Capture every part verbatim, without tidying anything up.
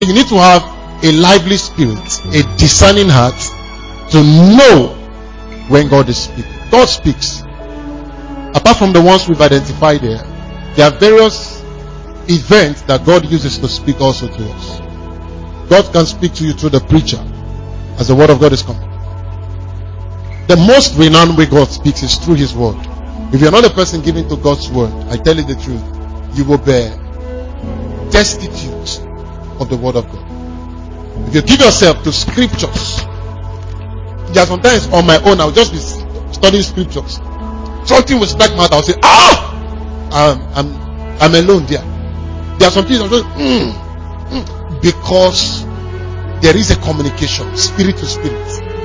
you need to have a lively spirit, a discerning heart to know when God is speaking. God speaks. Apart from the ones we've identified there, there are various events that God uses to speak also to us. God can speak to you through the preacher as the word of God is coming. The most renowned way God speaks is through his word. If you're not a person given to God's word, I tell you the truth, you will be destitute of the word of God. If you give yourself to scriptures, there are sometimes on my own I'll just be studying scriptures. Something will strike my heart. I'll say, ah, I'm, I'm, I'm alone there. There are some things I'm just, mm, mm, because there is a communication, spirit to spirit.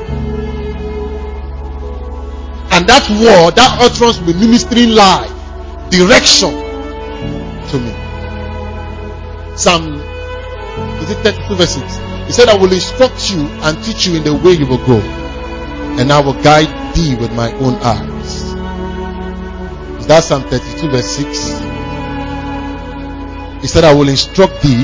And that word, that utterance will be ministering life, direction to me. Psalm, is it thirty-two verse six? He said, I will instruct you and teach you in the way you will go, and I will guide thee with my own eyes. Is that Psalm thirty-two verse six? He said, I will instruct thee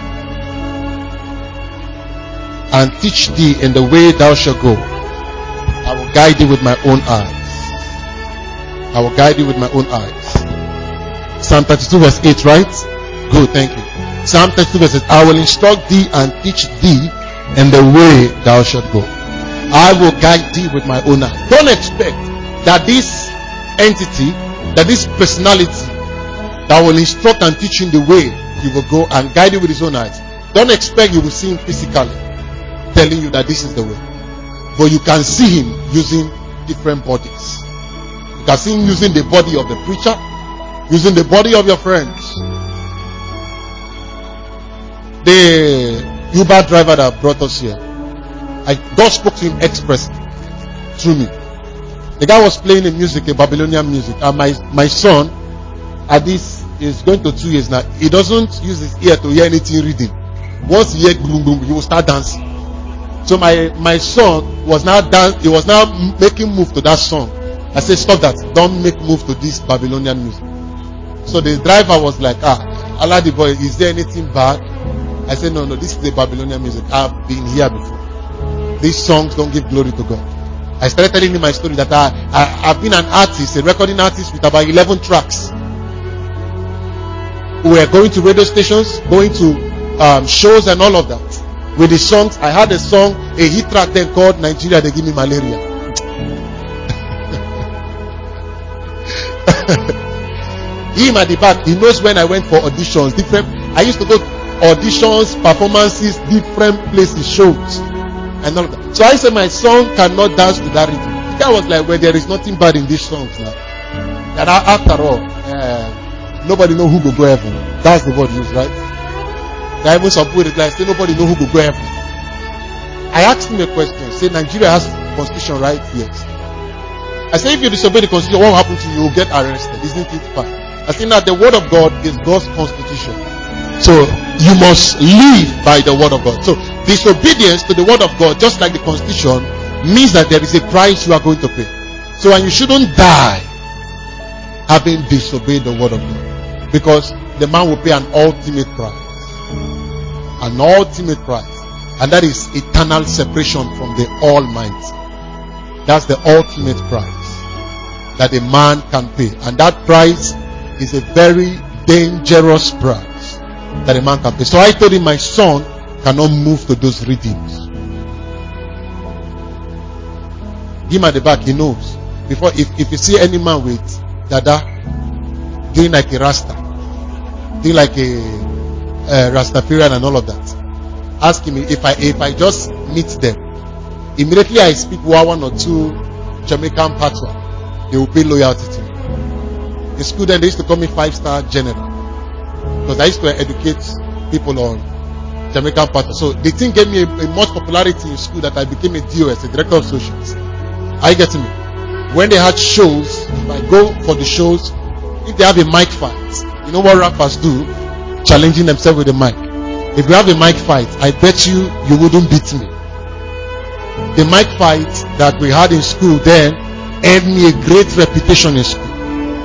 and teach thee in the way thou shalt go. I will guide thee with my own eyes. I will guide thee with my own eyes. Psalm thirty-two verse eight, right? Good, thank you. Psalm thirty-two verse eight. I will instruct thee and teach thee in the way thou shalt go. I will guide thee with my own eyes. Don't expect that this entity, that this personality that will instruct and teach you in the way he will go and guide you with his own eyes. Don't expect you will see him physically telling you that this is the way. But you can see him using different bodies. You can see him using the body of the preacher, using the body of your friends. The Uber driver that brought us here, I, God spoke to him expressly through me. The guy was playing a music, a Babylonian music, and my, my son, at this, is going to two years now. He doesn't use his ear to hear anything reading. Once he hears boom boom, he will start dancing. So my, my son was now dance, he was now making move to that song. I said, stop that. Don't make move to this Babylonian music. So the driver was like, ah, Allah the boy, is there anything bad? I said, no, no, this is the Babylonian music. I've been here before. These songs don't give glory to God. I started telling him my story that I, I, I've been an artist, a recording artist with about eleven tracks. We were going to radio stations, going to um, shows and all of that. With the songs, I had a song, a hit track then called Nigeria, They Give Me Malaria. Him at the back, he knows when I went for auditions, different, I used to go auditions, performances, different places, shows, and all of that. So I said my song cannot dance to that rhythm. The guy was like, well, there is nothing bad in these songs now. That after all, uh, nobody know who will go heaven. That's the word used, right? There are even some people that say nobody know who will go heaven. I asked him a question. Say Nigeria has constitution, right? Yes. I said if you disobey the constitution, what will happen to you? You will get arrested. Isn't it fine? I said now the word of God is God's constitution. So you must live by the word of God. So disobedience to the word of God, just like the constitution, means that there is a price you are going to pay. So and you shouldn't die having disobeyed the word of God, because the man will pay an ultimate price. An ultimate price. And that is eternal separation from the Almighty. That's the ultimate price that a man can pay. And that price is a very dangerous price that a man can pay. So I told him my son cannot move to those rhythms. Him at the back, he knows. Before, if, if you see any man with dada doing like a Rasta, doing like a Uh, Rastafarian and all of that, ask him if I if I just meet them, immediately I speak one or two Jamaican patois, they will pay loyalty to me. In school then they used to call me five star general, because I used to educate people on Jamaican patois. So the thing gave me a, a much popularity in school that I became a D O S, a director of socials. Are you getting me? When they had shows, if I go for the shows, if they have a mic fight, you know what rappers do? Challenging themselves with a mic. If you have a mic fight, I bet you you wouldn't beat me. The mic fight that we had in school then earned me a great reputation in school.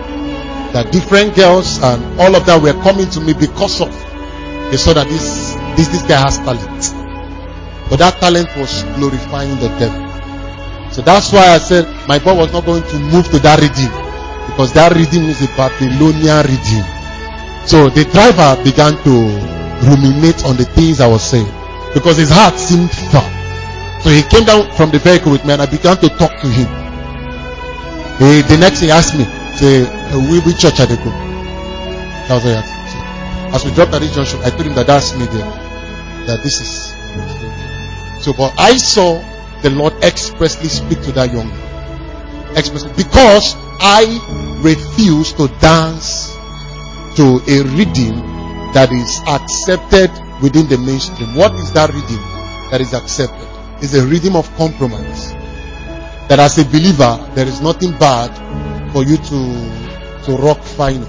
That different girls and all of that were coming to me because of they saw that this this, this guy has talent. But that talent was glorifying the devil. So that's why I said my boy was not going to move to that redeem, because that redeem is a Babylonian redeem. So the driver began to ruminate on the things I was saying, because his heart seemed far. So he came down from the vehicle with me and I began to talk to him. He, the next thing he asked me, say, we which church are they go? That was what he asked me. So, as we dropped at this junction, I told him that that's me there. That this is. So, but I saw the Lord expressly speak to that young man. Expressly. Because I refuse to dance to a redeem that is accepted within the mainstream. What is that redeem that is accepted? It's a redeem of compromise. That as a believer, there is nothing bad for you to, to rock final.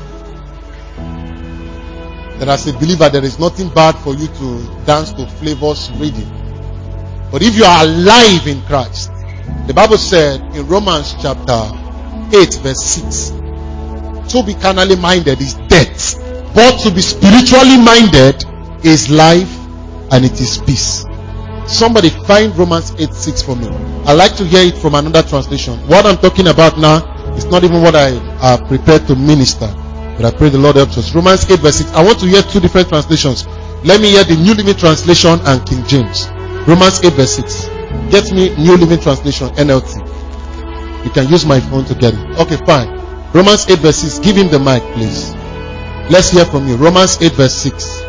That as a believer, there is nothing bad for you to dance to flavors reading. But if you are alive in Christ, the Bible said in Romans chapter eight verse six, to be carnally minded is death, but to be spiritually minded is life and it is peace. Somebody find Romans eight six for me. I like to hear it from another translation. What I'm talking about now is not even what I uh, prepared to minister, but I pray the Lord helps us. Romans eight verse six. I want to hear two different translations. Let me hear the New Living Translation and King James. Romans eight verse six. Get me New Living Translation, N L T. You can use my phone to get it. Okay, fine. Romans eight verse six. Give him the mic, please. Let's hear from you. Romans eight verse six.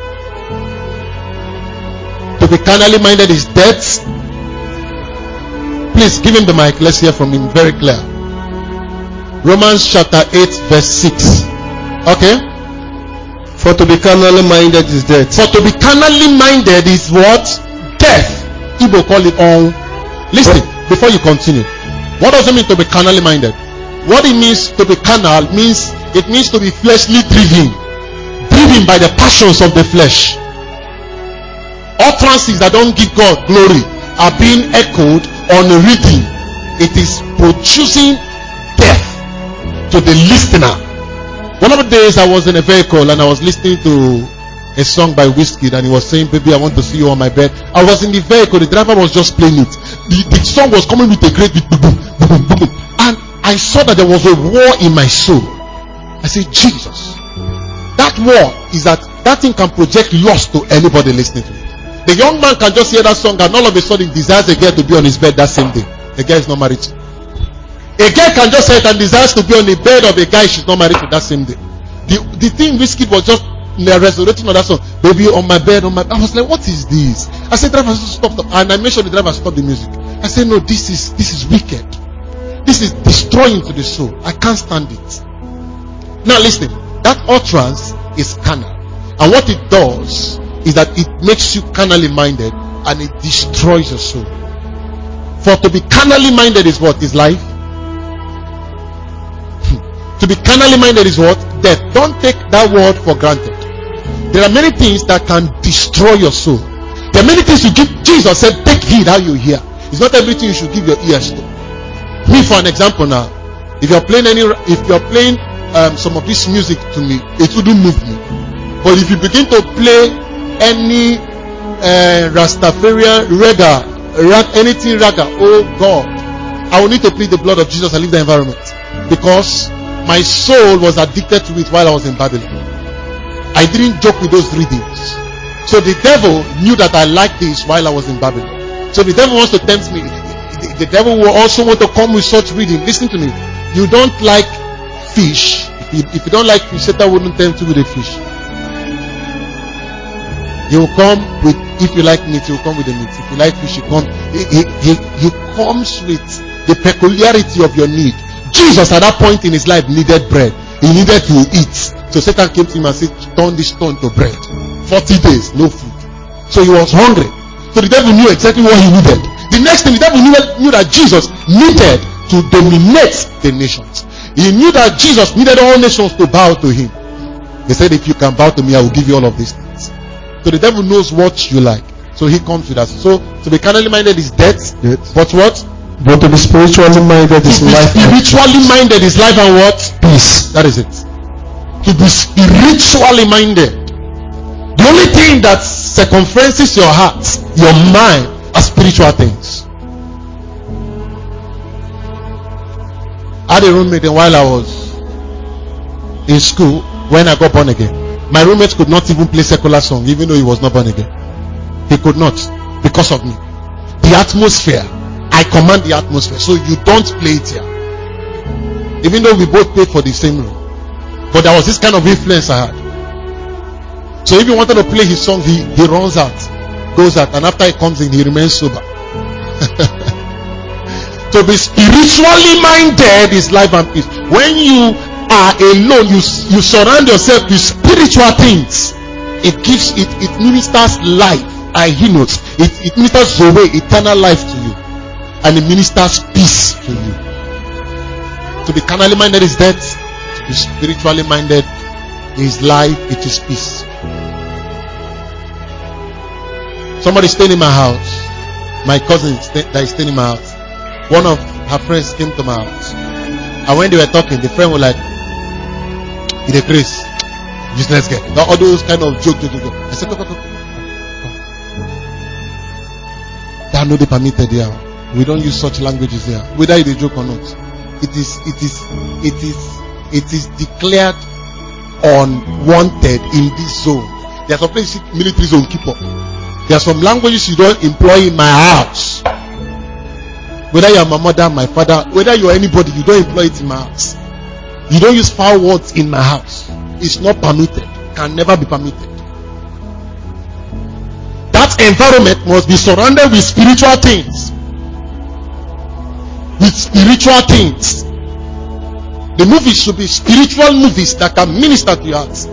To be carnally minded is death. Please give him the mic. Let's hear from him very clear. Romans chapter eight verse six. Okay. For to be carnally minded is death. For to be carnally minded is what? Death. Igbo call it all. Listen, before you continue. What does it mean to be carnally minded? What it means to be carnal means, it means to be fleshly driven. Driven by the passions of the flesh. Utterances that don't give God glory are being echoed on a reading. It is producing death to the listener. One of the days I was in a vehicle and I was listening to a song by Wizkid and he was saying, baby, I want to see you on my bed. I was in the vehicle, the driver was just playing it. The, the song was coming with a great big boom, boom, boom, boom. And I saw that there was a war in my soul. I said, Jesus. That war is that that thing can project loss to anybody listening to it. The young man can just hear that song and all of a sudden desires a girl to be on his bed that same day. The girl is not married to. A girl can just say it and desires to be on the bed of a guy she's not married to that same day. The, the thing Wizkid was just resonating on that song. Baby, on my bed, on my I was like, what is this? I said, driver, stop, stop. And I made sure the driver stopped the music. I said, no, this is this is wicked. This is destroying to the soul. I can't stand it. Now listen, that utterance is carnal. And what it does is that it makes you carnally minded and it destroys your soul. For to be carnally minded is what? Is life. To be carnally minded is what? Death. Don't take that word for granted. There are many things that can destroy your soul. There are many things you give. Jesus said, take heed how you hear. It's not everything you should give your ears to. Me, for an example now, if you're playing any, if you're playing um, some of this music to me, it wouldn't move me. But if you begin to play any uh, Rastafarian reggae, rag, anything raga, oh God, I will need to plead the blood of Jesus and leave the environment, because my soul was addicted to it while I was in Babylon. I didn't joke with those readings. So the devil knew that I liked this while I was in Babylon. So the devil wants to tempt me. The, the devil will also want to come with such reading. Listen to me. You don't like fish. If you, if you don't like fish, Satan wouldn't tempt you with a fish. He will come with, if you like meat, he will come with the meat. If you like fish, he come. He, he, he, he comes with the peculiarity of your need. Jesus at that point in his life needed bread. He needed to eat. So Satan came to him and said, turn this stone to bread. forty days, no food. So he was hungry. So the devil knew exactly what he needed. The next thing, the devil knew, knew that Jesus needed to dominate the nations. He knew that Jesus needed all nations to bow to him. He said, if you can bow to me, I will give you all of these things. So the devil knows what you like. So he comes with us. So to be carnally minded is death. Death. But what? But to be spiritually minded is life. Spiritually minded is life and what? Peace. That is it. To be spiritually minded. The only thing that circumferences your heart, your mind, are spiritual things. I had a roommate, and while I was in school, when I got born again, my roommate could not even play secular song, even though he was not born again. He could not, because of me. The atmosphere, I command the atmosphere, so you don't play it here. Even though we both paid for the same room, but there was this kind of influence I had. So if he wanted to play his song, he, he runs out, goes out, and after he comes in, he remains sober. To be spiritually minded is life and peace. When you are alone, you you surround yourself with spiritual things. It gives it it ministers life. I he knows it, it ministers away eternal life to you, and it ministers peace to you. To be carnally minded is death. To be spiritually minded is life. It is peace. Somebody staying in my house. My cousin that is staying in my house. One of her friends came to my house, and when they were talking, the friend was like, "In a grace, useless guy." All those kind of joke, joke, joke. I said, "Go, go, go." They are not permitted here. We don't use such languages here, whether it is a joke or not. It is, it is, it is, it is declared unwanted in this zone. There are some places military zone keep up. There are some languages you don't employ in my house. Whether you are my mother, my father, whether you are anybody, you don't employ it in my house. You don't use foul words in my house. It's not permitted. Can never be permitted. That environment must be surrounded with spiritual things. With spiritual things. The movies should be spiritual movies that can minister to your heart.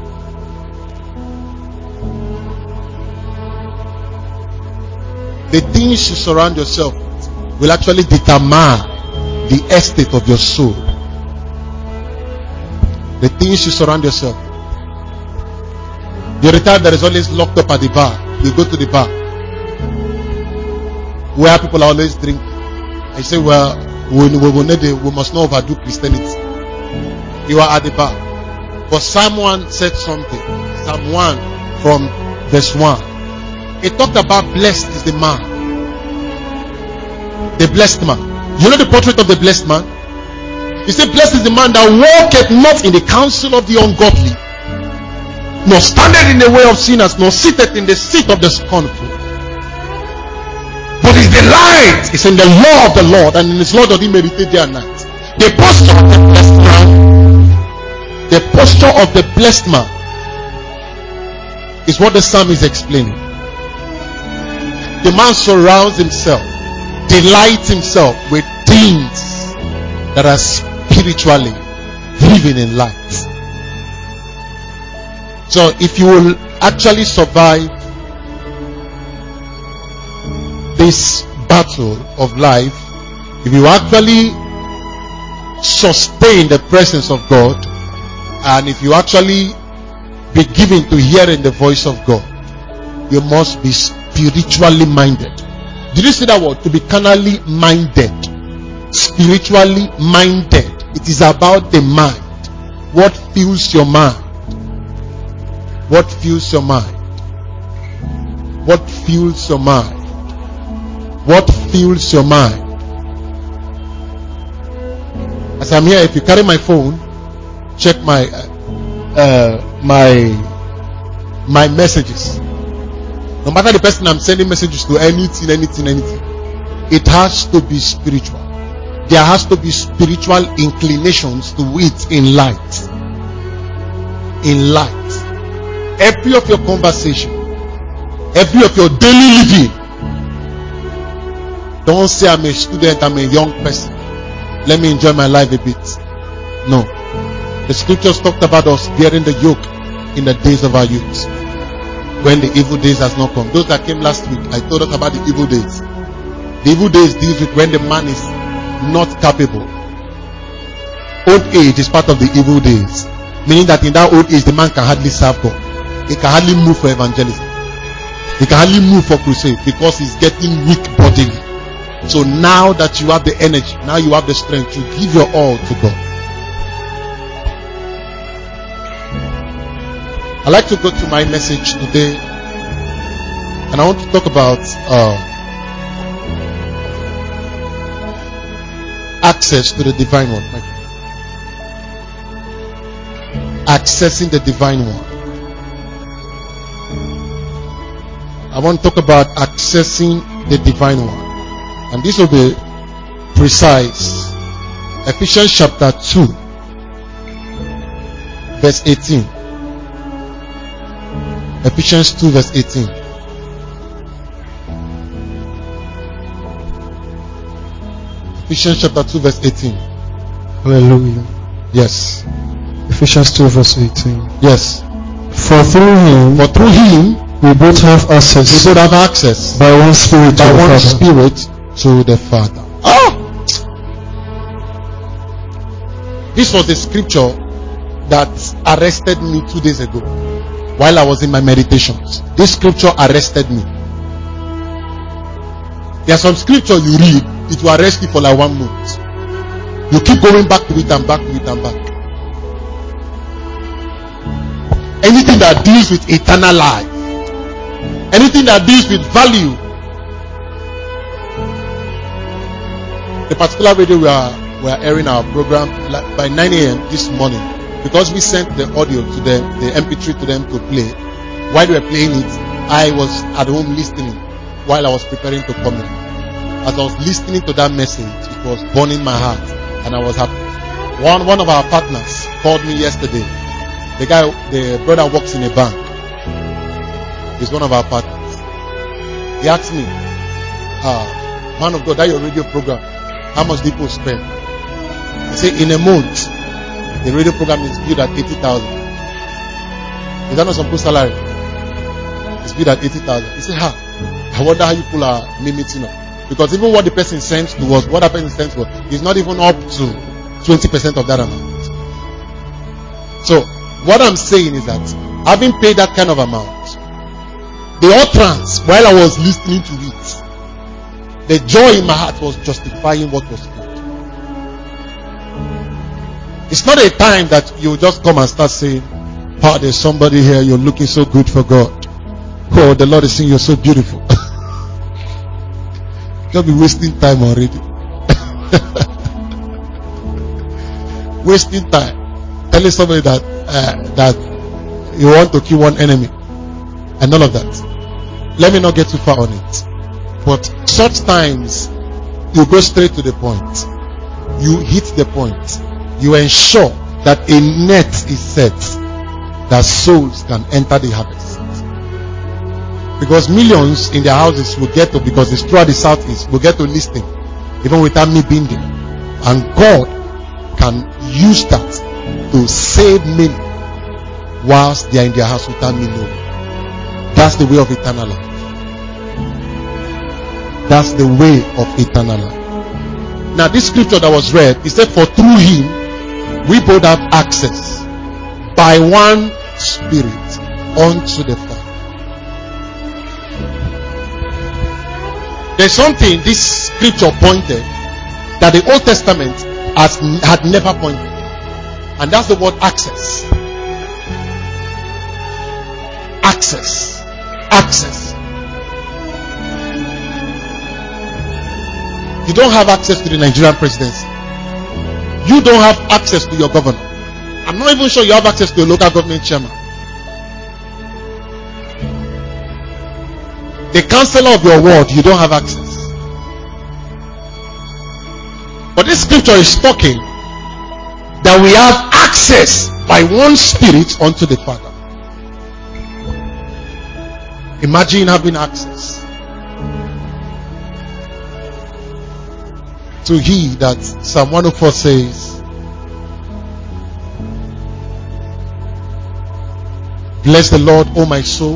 The things you surround yourself with will actually determine the estate of your soul. The things you surround yourself. The retired that is always locked up at the bar. You go to the bar where people always drink. I say, well, we, we, we, we must not overdo Christianity. You are at the bar. But Psalm one said something. Psalm one from verse one. It talked about blessed is the man. The blessed man. You know the portrait of the blessed man? He said, blessed is the man that walketh not in the counsel of the ungodly, nor standeth in the way of sinners, nor sitteth in the seat of the scornful. But his delight is in the law of the Lord, and in his law doth he meditate day and night. The posture of the blessed man, the posture of the blessed man is what the psalm is explaining. The man surrounds himself, delights himself with things that are spiritually living in light. So if you will actually survive this battle of life, if you actually sustain the presence of God, and if you actually be given to hearing the voice of God, you must be spiritually minded. Did you see that word? To be carnally minded. Spiritually minded. It is about the mind. What fuels your mind? What fuels your mind? What fuels your mind? What fuels your mind? As I'm here, if you carry my phone, check my uh, my my messages. No matter the person I'm sending messages to, anything, anything, anything, it has to be spiritual. There has to be spiritual inclinations to it in light. In light. Every of your conversation, every of your daily living. Don't say I'm a student, I'm a young person. Let me enjoy my life a bit. No. The scriptures talked about us bearing the yoke in the days of our youth, when the evil days has not come. Those that came last week, I told us about the evil days. The evil days deals with when the man is not capable. Old age is part of the evil days, meaning that in that old age the man can hardly serve God. He can hardly move for evangelism. He can hardly move for crusade because he's getting weak bodily. So now that you have the energy, now you have the strength to give your all to God. I'd like to go to my message today And I want to talk about uh, access to the divine one. Accessing the divine one. I want to talk about accessing the divine one. And this will be precise. Ephesians chapter two, verse eighteen. Ephesians two, verse eighteen. Ephesians chapter two, verse eighteen. Hallelujah. Yes. Ephesians two, verse eighteen. Yes. For through him, For through him, we both have we access both have access by one Spirit to by the one Father. Spirit to the Father. Ah! This was a scripture that arrested me two days ago while I was in my meditations. This scripture arrested me. There are some scripture you read, it will arrest you for like one month. You keep going back to it and back to it and back. Anything that deals with eternal life, anything that deals with value. The particular radio we are we are airing our program by nine a.m. this morning, because we sent the audio to them, the M P three to them to play. While they were playing it, I was at home listening while I was preparing to come in. As I was listening to that message, it was burning my heart, and I was happy. One one of our partners called me yesterday. The guy, the brother works in a bank. He's one of our partners. He asked me, uh, man of God, that your radio program, how much do people spend? He said, in a month, the radio program is billed at eighty thousand. Is that not some good salary? It's billed at eighty thousand. He said, ha, I wonder how you pull our meeting up. Because even what the person sends to us, what that person sends to us, is not even up to twenty percent of that amount. So, what I'm saying is that, having paid that kind of amount, the utterance, while I was listening to it, the joy in my heart was justifying what was good. It's not a time that you just come and start saying, oh, there's somebody here, you're looking so good for God. Oh, the Lord is saying you're so beautiful. You'll be wasting time already. Wasting time. Telling somebody that uh, that you want to kill one enemy and all of that. Let me not get too far on it. But such times, you go straight to the point. You hit the point. You ensure that a net is set that souls can enter the harvest. Because millions in their houses will get to, because it's throughout the southeast, will get to listen even without me being there. And God can use that to save many whilst they are in their house without me knowing. That's the way of eternal life. That's the way of eternal life. Now this scripture that was read, it said, for through him we both have access by one Spirit unto the Father. There's something this scripture pointed that the Old Testament has had never pointed. And that's the word access. Access. Access. You don't have access to the Nigerian presidency. You don't have access to your governor. I'm not even sure you have access to a local government chairman. The counselor of your ward, you don't have access. But this scripture is talking that we have access by one Spirit unto the Father. Imagine having access to He that Psalm one oh four says, bless the Lord, O my soul.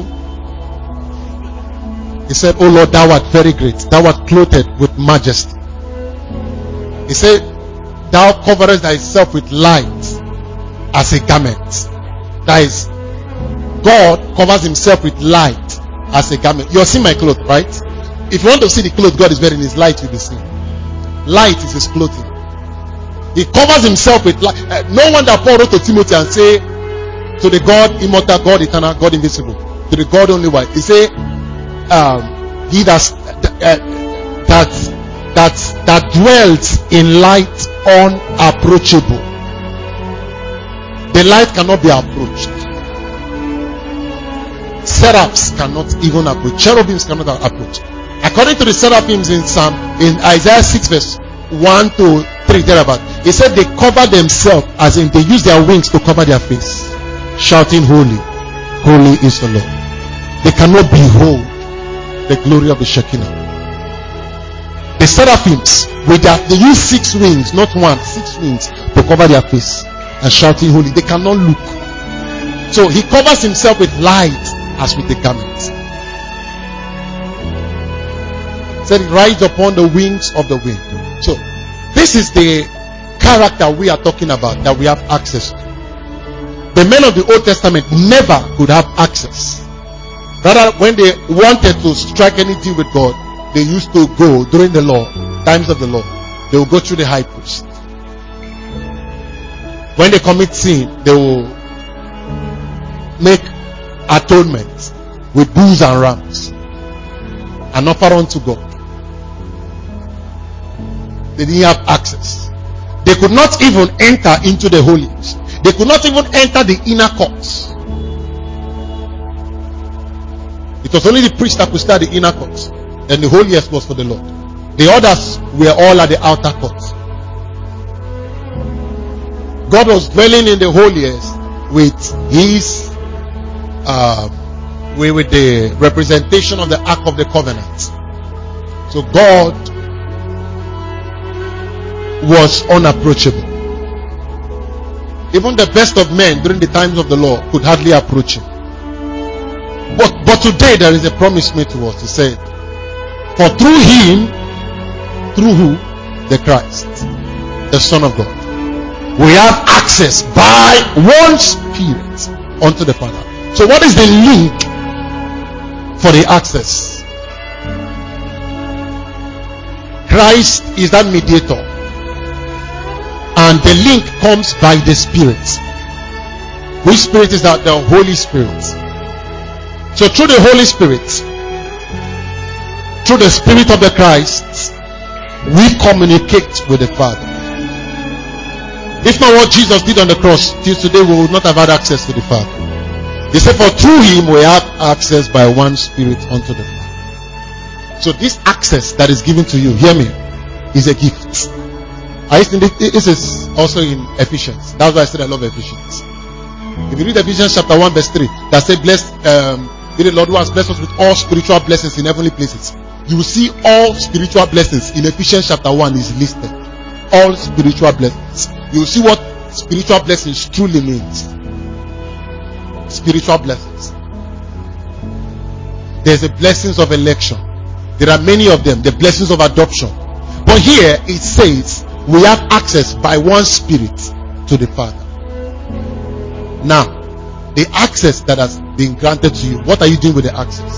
He said, O Lord, thou art very great. Thou art clothed with majesty. He said, thou coverest thyself with light as a garment. That is, God covers himself with light as a garment. You're seeing my clothes, right? If you want to see the clothes God is wearing, his light will be seen. Light is his clothing. He covers himself with light. Uh, no wonder Paul wrote to Timothy and say, to the God immortal, God eternal, God invisible, to the God only wise. He said, um, he that uh, that that that dwells in light unapproachable. The light cannot be approached. Seraphs cannot even approach. Cherubims cannot approach. According to the seraphims in Psalm in Isaiah six verse one to three thereabout, he said they cover themselves, as in they use their wings to cover their face, shouting, "Holy, holy is the Lord." They cannot behold the glory of the Shekinah. The seraphims, with their, they use six wings, not one, six wings to cover their face and shouting, "Holy." They cannot look. So he covers himself with light as with a garment. Said he rides upon the wings of the wind. So this is the character we are talking about that we have access to. The men of the Old Testament never could have access. Rather, when they wanted to strike any deal with God, they used to go during the law, times of the law. They will go through the high priest. When they commit sin, they will make atonement with bulls and rams and offer unto God. They didn't have access. They could not even enter into the holiest. They could not even enter the inner courts. It was only the priest that could start the inner courts, and the holiest was for the Lord. The others were all at the outer courts. God was dwelling in the holiest with his uh, with the representation of the Ark of the Covenant. So God was unapproachable. Even the best of men during the times of the law could hardly approach him. But, but today there is a promise made to us. He said, for through him, through who? The Christ, the Son of God, we have access by one Spirit unto the Father. So what is the link for the access? Christ is that mediator, and the link comes by the Spirit. Which Spirit is that? The Holy Spirit. So through the Holy Spirit, through the Spirit of the Christ, we communicate with the Father. If not what Jesus did on the cross, till today we would not have had access to the Father. He said, for through him we have access by one Spirit unto the Father. So this access that is given to you, hear me, is a gift. I think this is also in Ephesians. That's why I said I love Ephesians. If you read Ephesians chapter one verse three, that says, blessed, um, the Lord who has blessed us with all spiritual blessings in heavenly places. You will see all spiritual blessings in Ephesians chapter one is listed. All spiritual blessings. You will see what spiritual blessings truly means. Spiritual blessings. There's the blessings of election. There are many of them. The blessings of adoption. But here it says we have access by one Spirit to the Father. Now, the access that has been granted to you, what are you doing with the access?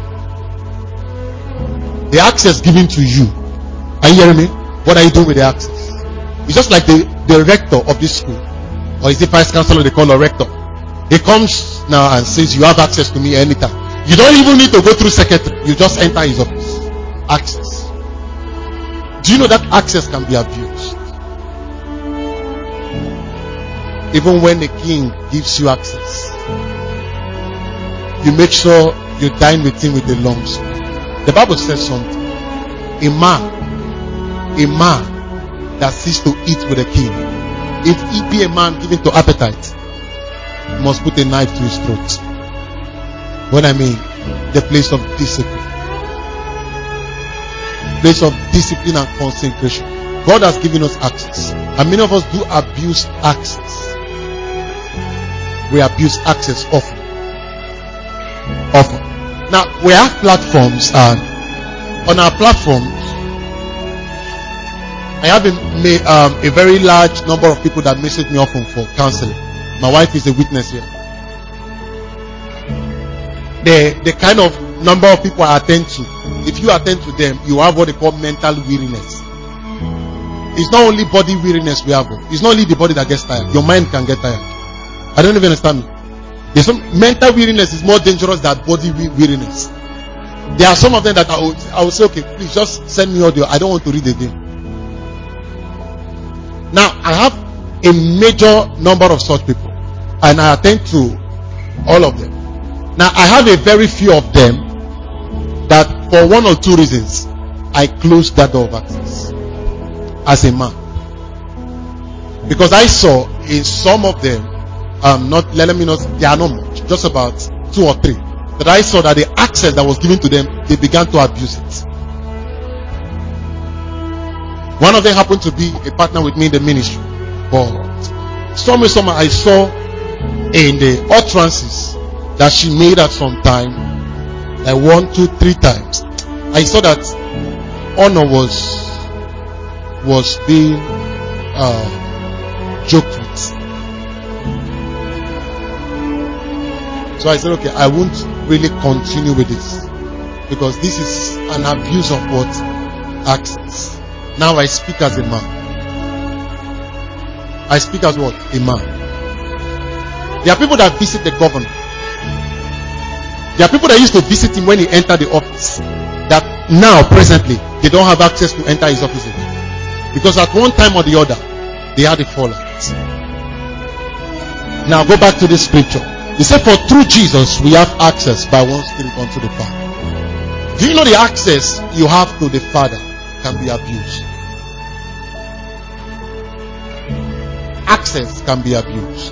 The access given to you, are you hearing me? What are you doing with the access? It's just like the, the rector of this school, or is the vice chancellor they call a rector. He comes now and says, you have access to me anytime. You don't even need to go through secretary. You just enter his office. Access. Do you know that access can be abused? Even when the king gives you access, you make sure you dine with him with a long spoon. The Bible says something. A man, a man that seeks to eat with a king, if he be a man given to appetite, must put a knife to his throat. When I mean the place of discipline, place of discipline and consecration. God has given us access, and many of us do abuse access. We abuse access often. Often. Now, we have platforms, and on our platforms, I have a, um, a very large number of people that message me often for counseling. My wife is a witness here. The, the kind of number of people I attend to, if you attend to them, you have what they call mental weariness. It's not only body weariness we have. It's not only the body that gets tired. Your mind can get tired. I don't even understand me. There's some mental weariness is more dangerous than body weariness. There are some of them that I would, I would say, okay, please just send me audio. I don't want to read again. Now, I have a major number of such people, and I attend to all of them. Now, I have a very few of them that for one or two reasons, I closed that door of access as a man. Because I saw in some of them, um, not, let me not, they are not much, just about two or three, that I saw that the access that was given to them, they began to abuse it. One of them happened to be a partner with me in the ministry. But somewhere, somewhere I saw in the utterances that she made at some time, like one, two, three times, I saw that honor was was being uh, joked with. So I said, okay, I won't really continue with this, because this is an abuse of what? Access. Now I speak as a man. I speak as what? A man. There are people that visit the governor. There are people that used to visit him when he entered the office, that now presently they don't have access to enter his office again, because at one time or the other they had a fallout. Now go back to this scripture. He said, for through Jesus we have access by one Spirit unto the Father. Do you know the access you have to the Father can be abused? Access can be abused.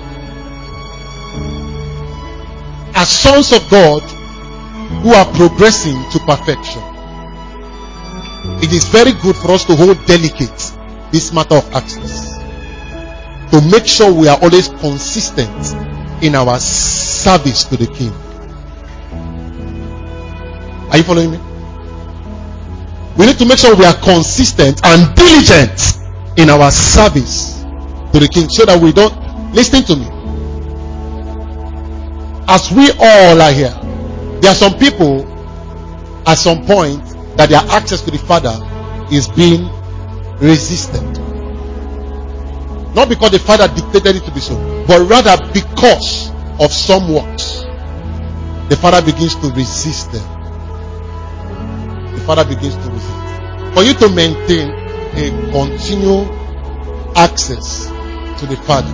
As sons of God who are progressing to perfection, it is very good for us to hold delicate this matter of access, to make sure we are always consistent in our service to the King. Are you following me? We need to make sure we are consistent and diligent in our service to the King, so that we don't, listen to me, as we all are here, there are some people at some point that their access to the Father is being resisted. Not because the Father dictated it to be so, but rather because of some works, the Father begins to resist them. The Father begins to resist. For you to maintain a continual access to the Father,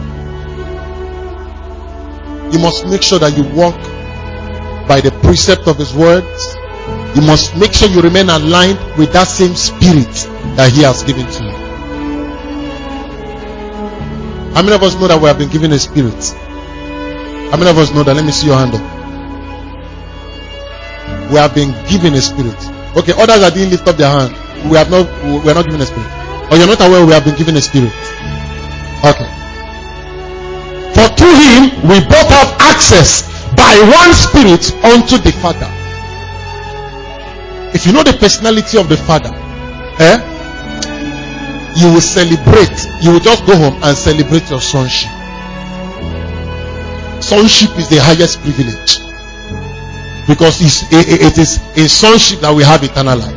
you must make sure that you walk by the precept of His words. You must make sure you remain aligned with that same spirit that He has given to you. How many of us know that we have been given a spirit? How many of us know that? Let me see your hand up. We have been given a spirit. Okay, others that didn't lift up their hand, we have not, we are not given a spirit. Or you're not aware we have been given a spirit. Okay. For through Him we both have access by one Spirit unto the Father. If you know the personality of the Father, eh, you will celebrate. You will just go home and celebrate your sonship. Sonship is the highest privilege, because it's, it, it is a sonship that we have eternal life.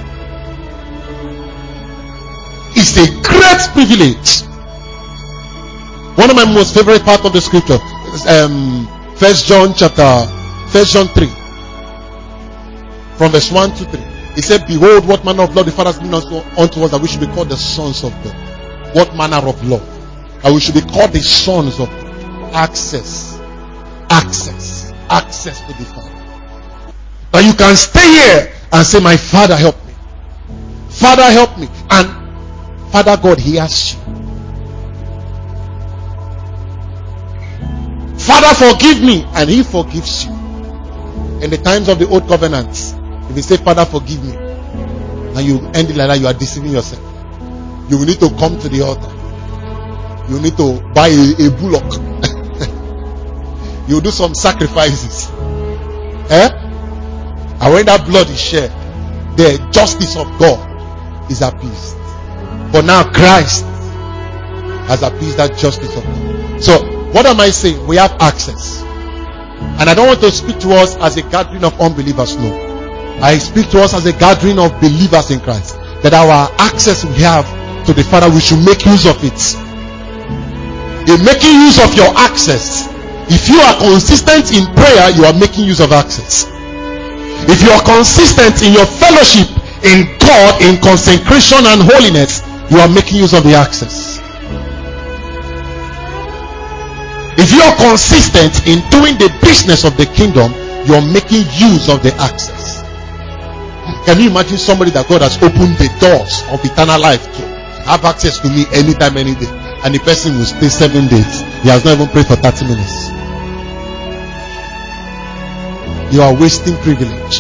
It's a great privilege. One of my most favorite part of the scripture is um, First John chapter, First John three, from verse one to three. He said, "Behold, what manner of love the Father has given unto, unto us, that we should be called the sons of God." What manner of love? That we should be called the sons of God. Access, access, access to the Father. That you can stay here and say, "My Father, help me. Father, help me," and Father God hears you. Father, forgive me, and He forgives you. In the times of the old covenants, if you say, "Father, forgive me," and you end it like that, you are deceiving yourself. You will need to come to the altar. You need to buy a, a bullock. You do some sacrifices. Eh? And when that blood is shed, the justice of God is appeased. But now Christ has appeased that justice of God. So, what am I saying? We have access. And I don't want to speak to us as a gathering of unbelievers. No. I speak to us as a gathering of believers in Christ. That our access we have to the Father, we should make use of it. In making use of your access, if you are consistent in prayer, you are making use of access. If you are consistent in your fellowship in God, in consecration and holiness, you are making use of the access. If you are consistent in doing the business of the kingdom, you are making use of the access. Can you imagine somebody that God has opened the doors of eternal life to have access to me anytime, any day, and the person will stay seven days? He has not even prayed for thirty minutes. You are wasting privilege.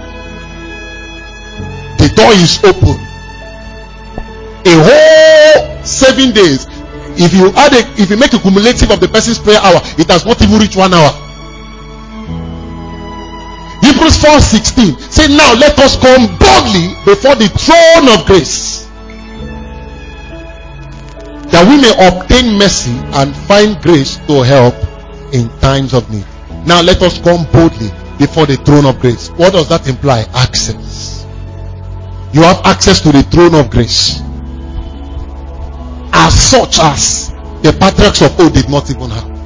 The door is open. A whole seven days. If you add a, if you make a cumulative of the person's prayer hour, it has not even reached one hour. Hebrews four sixteen say, now let us come boldly before the throne of grace, that we may obtain mercy and find grace to help in times of need. Now let us come boldly before the throne of grace. What does that imply? Access. You have access to the throne of grace, as such as the patriarchs of old did not even have.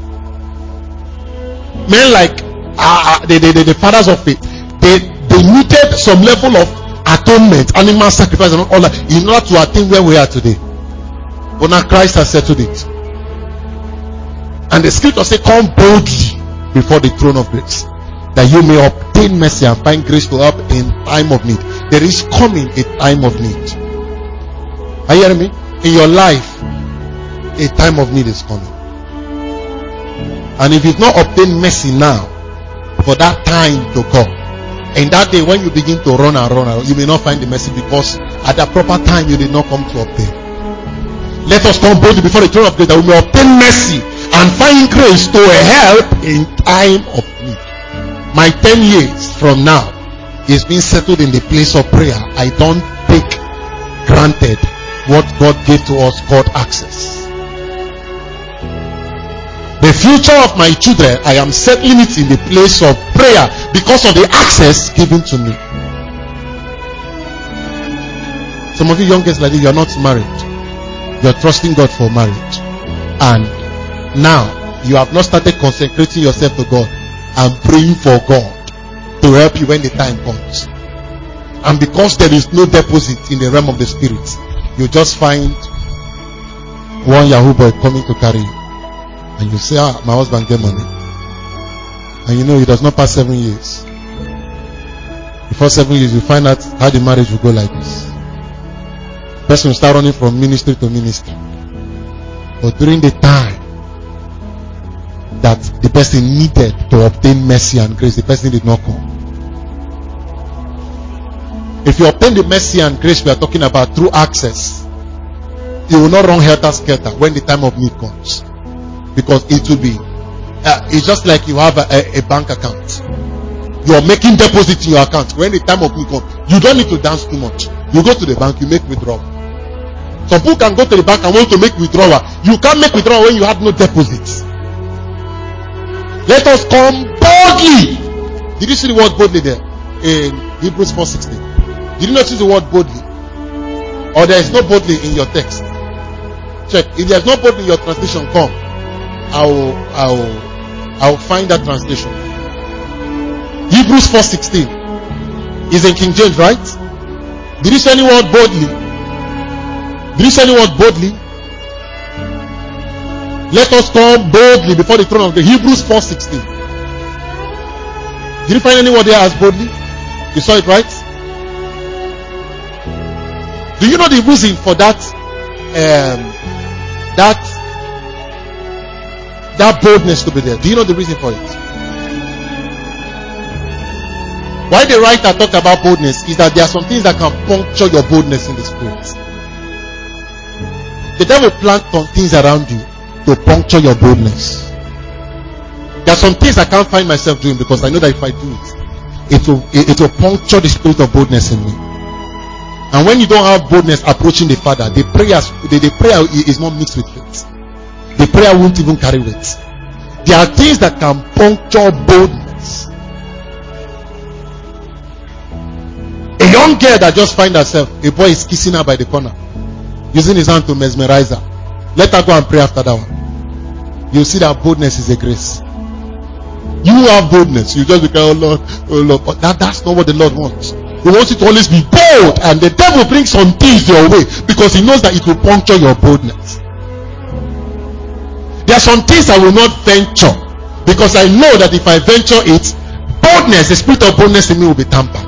Men like uh, the, the, the, the fathers of faith, they, they needed some level of atonement, animal sacrifice and all that in order to attain where we are today. But now Christ has settled it. And the scripture says, come boldly before the throne of grace, that you may obtain mercy and find grace to help in time of need. There is coming a time of need. Are you hearing me? In your life, a time of need is coming. And if you've not obtained mercy now, for that time to come, and that day when you begin to run and run, you may not find the mercy, because at the proper time you did not come to obtain. Let us come boldly before the throne of grace, that we may obtain mercy and find grace to help in time of need. My ten years from now is being settled in the place of prayer. I don't take granted what God gave to us called access. The future of my children, I am settling it in the place of prayer because of the access given to me. Some of you young girls like this, you are not married. You are trusting God for marriage. And now, you have not started consecrating yourself to God and praying for God to help you when the time comes. And because there is no deposit in the realm of the spirit, you just find one Yahoo boy coming to carry you. And you say, ah, my husband get money. And you know it does not pass seven years. Before seven years, you find out how the marriage will go like this. The person will start running from ministry to ministry. But during the time that the person needed to obtain mercy and grace, the person did not come. If you obtain the mercy and grace we are talking about through access, you will not run helter-skelter when the time of need comes. Because it will be, uh, it's just like you have a, a, a bank account. You are making deposit in your account. When the time of need comes, you don't need to dance too much. You go to the bank, you make withdrawal. Some people can go to the bank and want to make withdrawal. You can't make withdrawal when you have no deposits. Let us come boldly. Did you see the word boldly there? In Hebrews four sixteen. Did you notice the word boldly? Or there is no boldly in your text? Check. If there is no boldly in your translation, come. I will, I will, I will find that translation. Hebrews four sixteen is in King James, right? Did you say any word boldly? Did you say any word boldly? Let us come boldly before the throne of God. Hebrews four sixteen. Did you find any word there as boldly? You saw it, right? Do you know the reason for that? Um, that that boldness to be there. Do you know the reason for it? Why the writer talked about boldness is that there are some things that can puncture your boldness in the spirit. The devil plants some things around you to puncture your boldness. There are some things I can't find myself doing because I know that if I do it, it will, it, it will puncture the spirit of boldness in me. And when you don't have boldness approaching the Father, the prayers, the, the prayer is not mixed with faith. The prayer won't even carry weight. There are things that can puncture boldness. A young girl that just finds herself, a boy is kissing her by the corner, using his hand to mesmerize her. Let her go and pray after that one. You'll see that boldness is a grace. You have boldness. You just become, oh Lord, oh Lord. But that, that's not what the Lord wants. He wants you to always be bold, and the devil brings some things your way because he knows that it will puncture your boldness. There are some things I will not venture because I know that if I venture it, boldness, the spirit of boldness in me will be tampered.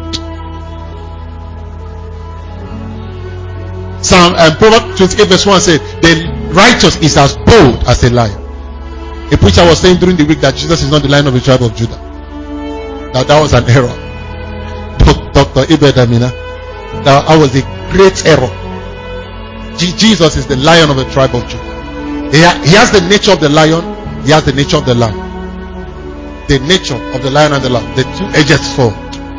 Psalm um, Proverbs twenty-eight verse one said, the righteous is as bold as a lion. A preacher was saying during the week that Jesus is not the Lion of the tribe of Judah. Now that was an error. Doctor Ibed Amina, that was a great error. G- Jesus is the Lion of the tribe of Judah. He, ha- he has the nature of the lion. He has the nature of the lamb. The nature of the lion and the lamb, the two-edged sword.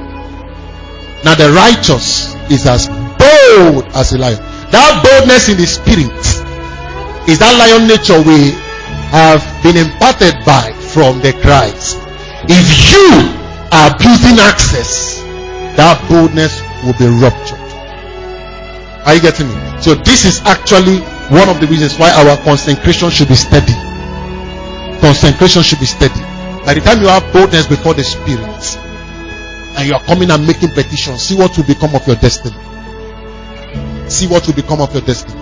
Now the righteous is as bold as a lion. That boldness in the spirit is that lion nature we have been imparted by from the Christ. If you are abusing access, that boldness will be ruptured. Are you getting me? So this is actually one of the reasons why our consecration should be steady. Consecration should be steady. By the time you have boldness before the Spirit and you are coming and making petitions, see what will become of your destiny. See what will become of your destiny.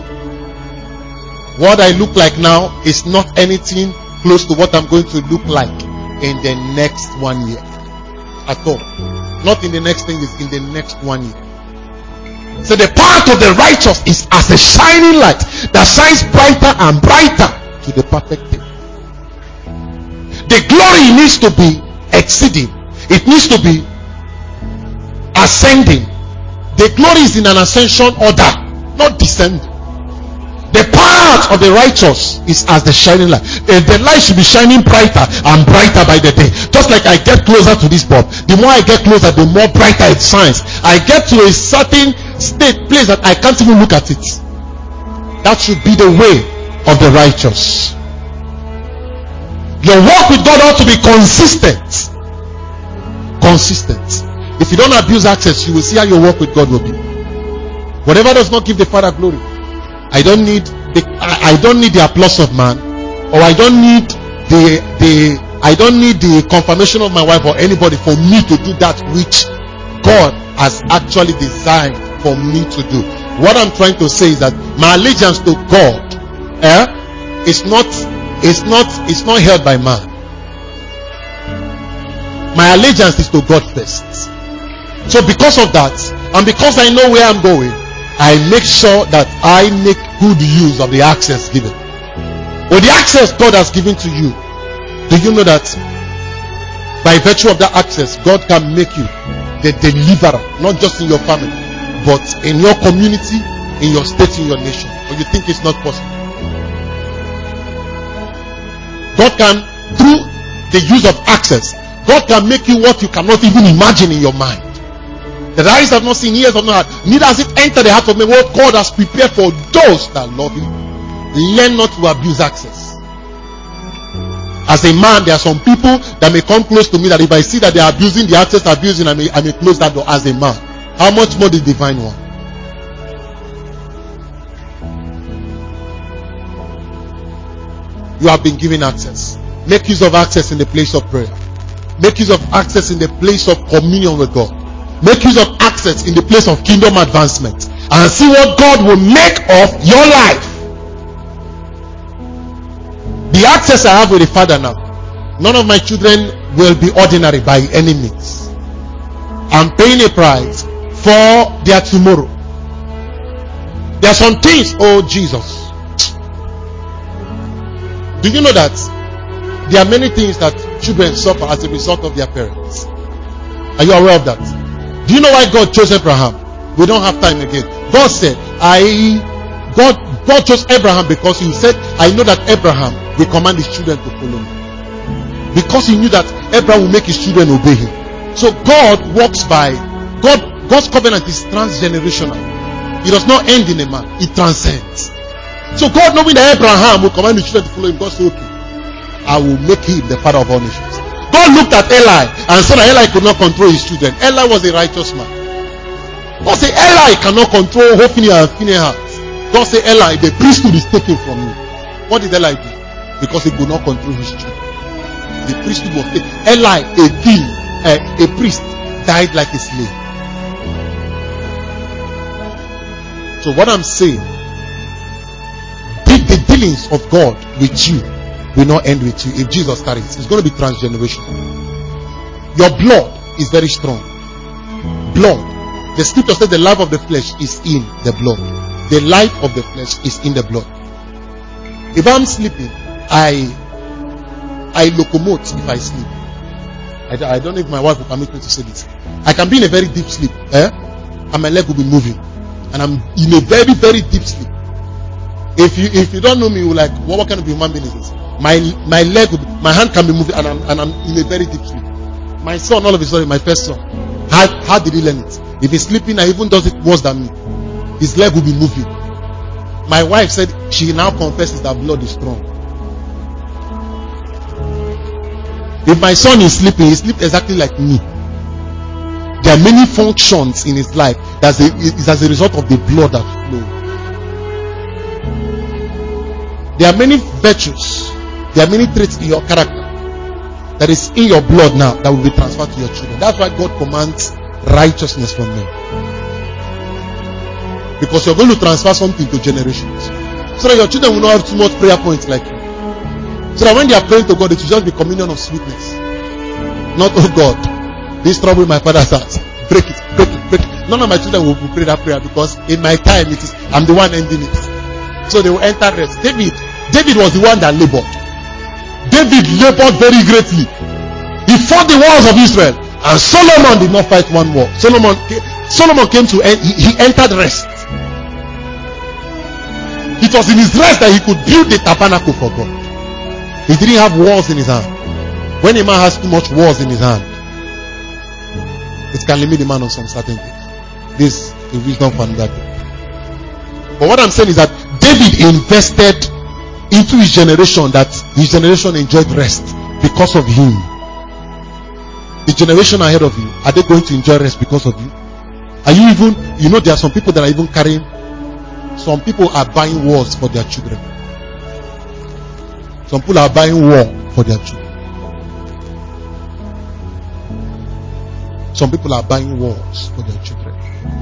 What I look like now is not anything close to what I'm going to look like in the next one year at all. Not in the next thing, is in the next one year. So the path of the righteous is as a shining light that shines brighter and brighter to the perfect day. The glory needs to be exceeding. It needs to be ascending. The glory is in an ascension order, not descending. The path of the righteous is as the shining light. The light should be shining brighter and brighter by the day. Just like I get closer to this bulb, the more I get closer, the more brighter it shines. I get to a certain state, place that I can't even look at it. That should be the way of the righteous. Your walk with God ought to be consistent. Consistent. If you don't abuse access, you will see how your walk with God will be. Whatever does not give the Father glory, I don't need the I, I don't need the applause of man, or I don't need the the I don't need the confirmation of my wife or anybody for me to do that which God has actually designed for me to do. What I'm trying to say is that my allegiance to God eh, is not is not is not held by man. My allegiance is to God first. So because of that, and because I know where I'm going, I make sure that I make good use of the access given. With the access God has given to you, do you know that by virtue of that access, God can make you the deliverer, not just in your family, but in your community, in your state, in your nation? Or you think it's not possible? God can, through the use of access, God can make you what you cannot even imagine in your mind. The eyes have not seen, ears have not heard, neither has it entered the heart of man what God has prepared for those that love Him. Learn not to abuse access. As a man, there are some people that may come close to me that if I see that they are abusing the access, abusing, I may, I may close that door as a man. How much more the divine one? You have been given access. Make use of access in the place of prayer. Make use of access in the place of communion with God. Make use of access in the place of kingdom advancement, and see what God will make of your life. The access I have with the Father now, none of my children will be ordinary by any means. I'm paying a price for their tomorrow. There are some things, oh Jesus. Do you know that there are many things that children suffer as a result of their parents? Are you aware of that? Do you know why God chose Abraham? We don't have time again. God said, I God God chose Abraham because He said, I know that Abraham will command his children to follow me. Because He knew that Abraham will make his children obey Him. So God works by God. God's covenant is transgenerational. It does not end in a man, it transcends. So God, knowing that Abraham will command his children to follow Him, God said, okay, I will make him the father of all nations. God looked at Eli and saw that Eli could not control his children. Eli was a righteous man. God said, Eli cannot control Hophni and Phinehas. God said, Eli, the priesthood is taken from you. What did Eli do? Because he could not control his children. The priesthood was taken. Eli, a king, uh, a priest, died like a slave. So what I'm saying, the, the dealings of God with you will not end with you if Jesus carries. It's going to be transgenerational. Your blood is very strong. Blood. The scripture says the life of the flesh is in the blood. The life of the flesh is in the blood. If I'm sleeping, I I locomote if I sleep. I, I don't know if my wife will permit me to say this. I can be in a very deep sleep, eh? And my leg will be moving. And I'm in a very, very deep sleep. If you if you don't know me, you're like, what, what kind of human being is this? My my leg will be, my hand can be moving and I'm and I'm in a very deep sleep. My son, all of a sudden, my first son, how, how did he learn it? If he's sleeping and even does it worse than me, his leg will be moving. My wife said she now confesses that blood is strong. If my son is sleeping, he sleeps exactly like me. There are many functions in his life that is as a result of the blood that flows. There are many virtues, there are many traits in your character that is in your blood now that will be transferred to your children. That's why God commands righteousness from them. Because you're going to transfer something to generations. So that your children will not have too much prayer points like you. So that when they are praying to God, it will just be communion of sweetness. Not, oh God, this trouble in my father's house. Break it, break it, break it. None of my children will pray that prayer because in my time it is I'm the one ending it. So they will enter rest. David, David was the one that labored. David labored very greatly. He fought the wars of Israel. And Solomon did not fight one war. Solomon, Solomon came to end, he, he entered rest. It was in his rest that he could build the tabernacle for God. He didn't have wars in his hand. When a man has too much wars in his hand, it can limit the man on some certain things. This is wisdom for another day. But what I'm saying is that David invested into his generation, that his generation enjoyed rest because of him. The generation ahead of you, are they going to enjoy rest because of you? Are you even, you know, there are some people that are even carrying, some people are buying wars for their children. Some people are buying war for their children. Some people are buying wars for their children.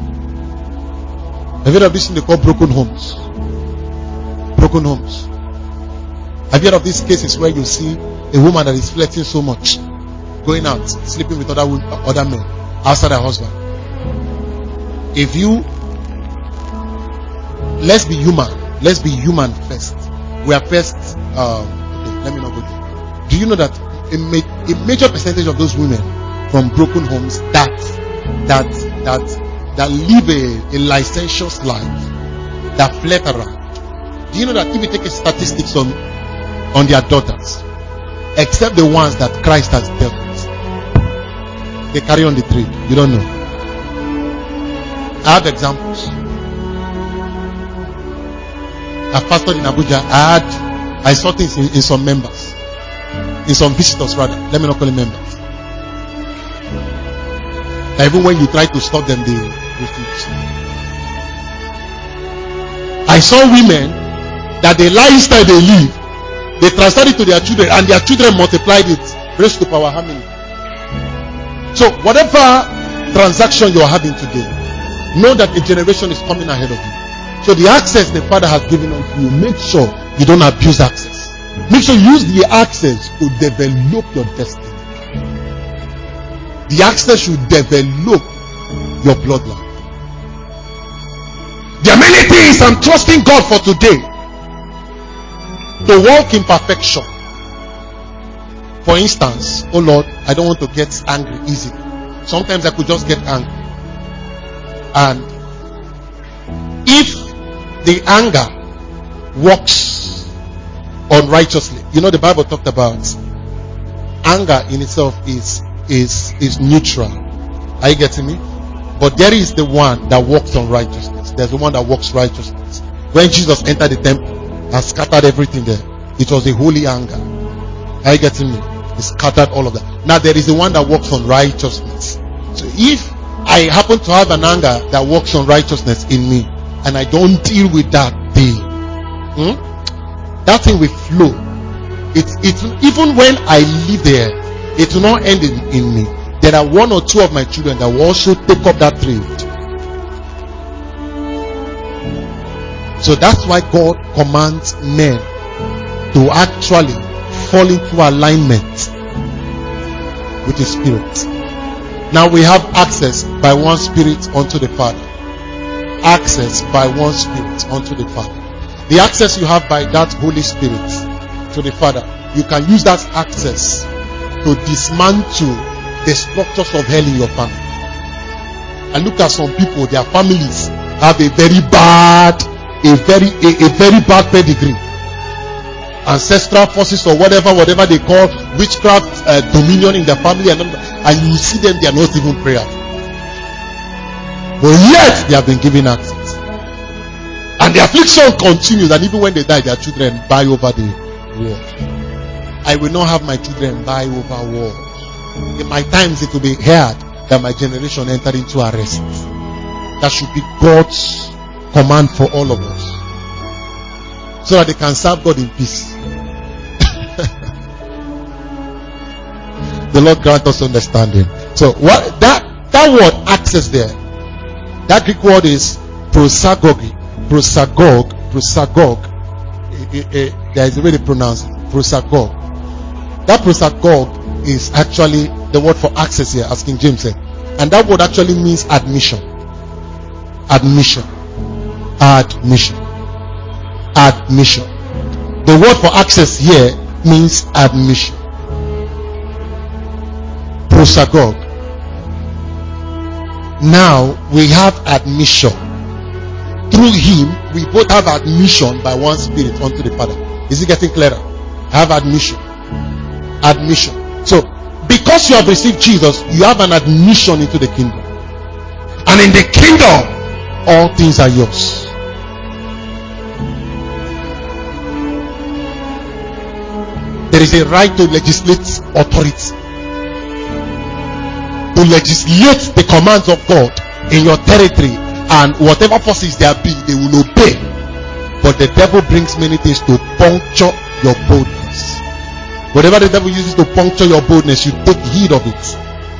Have you heard of this thing they call broken homes? Broken homes. Have you heard of these cases where you see a woman that is flirting so much, going out, sleeping with other women, other men outside her husband? If you, let's be human. Let's be human first. We are first. Um, okay, let me not go there. Do you know that a, ma- a major percentage of those women from broken homes that that that that live a, a licentious life, that flirt around? Do you know that if you take a statistics on on their daughters, except the ones that Christ has dealt with, they carry on the trade? You don't know. I have examples. I've pastored in Abuja. I had, I saw things in, in some members, in some visitors rather. Let me not call them members. That even when you try to stop them, they refuse. I saw women that the lifestyle they live, they transferred it to their children, and their children multiplied it, raised to power how many? So whatever transaction you are having today, know that a generation is coming ahead of you. So the access the Father has given unto you, make sure you don't abuse access. Make sure you use the access to develop your destiny. The access should develop your bloodline. There are many things I'm trusting God for today to walk in perfection. For instance, oh Lord, I don't want to get angry easily. Sometimes I could just get angry. And if the anger works unrighteously, you know the Bible talked about anger in itself is is is neutral. Are you getting me? But there is the one that works on righteousness. There's the one that works righteousness. When Jesus entered the temple and scattered everything there, it was a holy anger. Are you getting me? He scattered all of that. Now there is the one that works on righteousness. So if I happen to have an anger that works on righteousness in me, and I don't deal with that thing, hmm? that thing will flow It, it, even when I live there, it will not end in, in me. There are one or two of my children that will also take up that trade. So that's why God commands men to actually fall into alignment with His Spirit. Now we have access by one Spirit unto the Father. Access by one Spirit unto the Father. The access you have by that Holy Spirit to the Father, you can use that access to dismantle the structures of hell in your family. And look at some people, their families have a very bad, a very, a, a very bad pedigree. Ancestral forces or whatever, whatever they call witchcraft uh, dominion in their family, and, and you see them, they are not even prayerful. But yet they have been given access. And the affliction continues, and even when they die, their children buy over the world. I will not have my children buy over world. In my times it will be heard that my generation entered into arrest. That should be God's command for all of us, so that they can serve God in peace. The Lord grant us understanding. So what that that word access there, that Greek word is prosagogi, prosagog, prosagog. It, it, it, there is a way to pronounce it, prosagog. That prosagog is actually the word for access here, as King James said, and that word actually means admission. Admission. Admission. Admission. The word for access here means admission. Prosagog. Now we have admission. Through Him, we both have admission by one Spirit unto the Father. Is it getting clearer? Have admission. Admission. So, because you have received Jesus, you have an admission into the kingdom. And in the kingdom, all things are yours. There is a right to legislate authority, to legislate the commands of God in your territory, and whatever forces there be, they will obey. But the devil brings many things to puncture your boldness. Whatever the devil uses to puncture your boldness, you take heed of it.